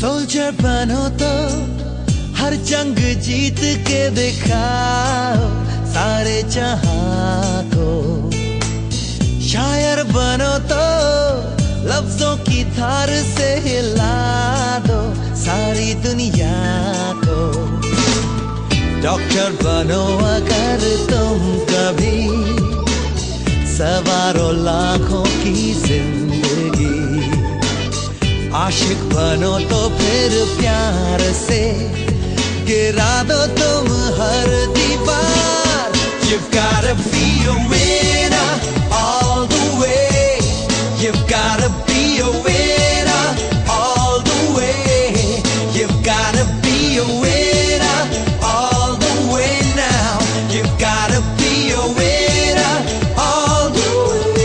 Soldier बनो तो हर जंग जीत के दिखाओ सारे जहां को। शायर बनो तो लफ्जों की धार से हिला दो सारी दुनिया को। डॉक्टर बनो अगर तुम कभी सवारो लाखों की जिंदगी। आशिक बनो तो फिर प्यार से गिरा दो तुम हर दीवार। You've gotta be a winner all the way. You've gotta be a winner all the way. You've gotta be a winner all the way now. You've gotta be a winner all the way.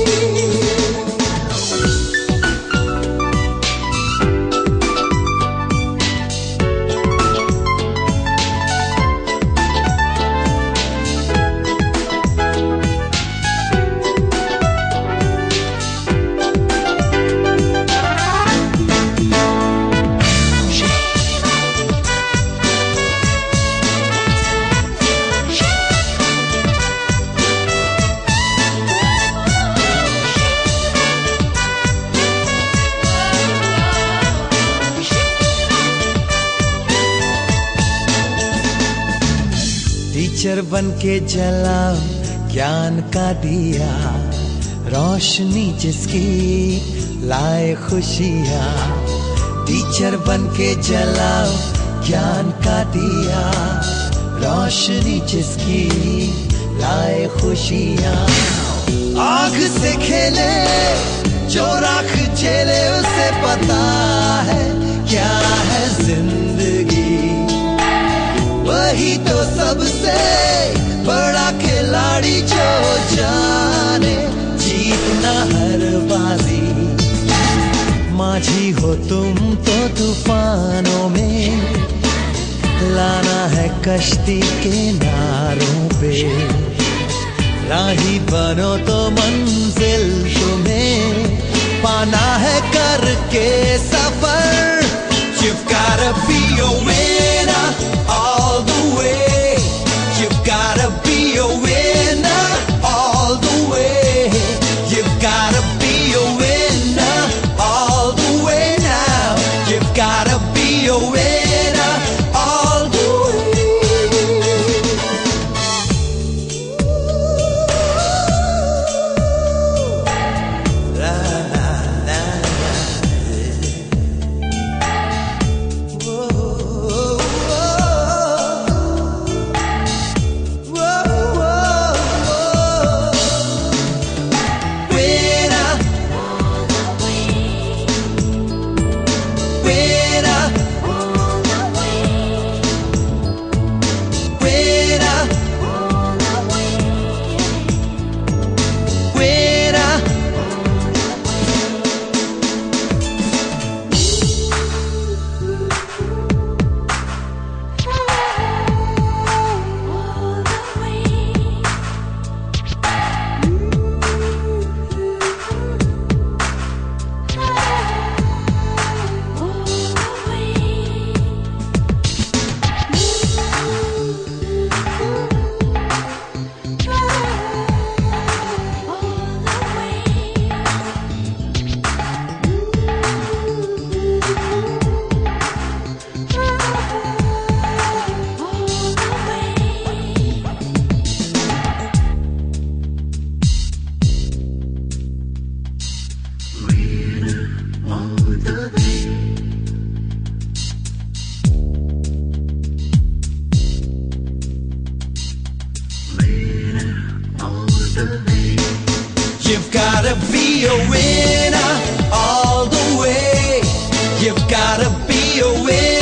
Teacher बन के जलाओ ज्ञान का दिया, रोशनी जिसकी लाए खुशियाँ। Teacher बन के जलाओ ज्ञान का दिया, रोशनी जिसकी लाए खुशियाँ। आग से खेले जो राख झेले उसे पता है क्या है जिंदगी। वही तो सबसे बड़ा खिलाड़ी जो जाने जीतना हर बाजी। माझी हो तुम तो तूफानों में लाना है कश्ती किनारों पे। राही बनो तो मंजिल तुम्हें पाना है करके सफर। You've gotta be a winner all the way. You've gotta be a winner all the way. You've gotta be a winner all the way now. You've gotta be a winner all the You've gotta be a winner all the way. You've gotta be a winner.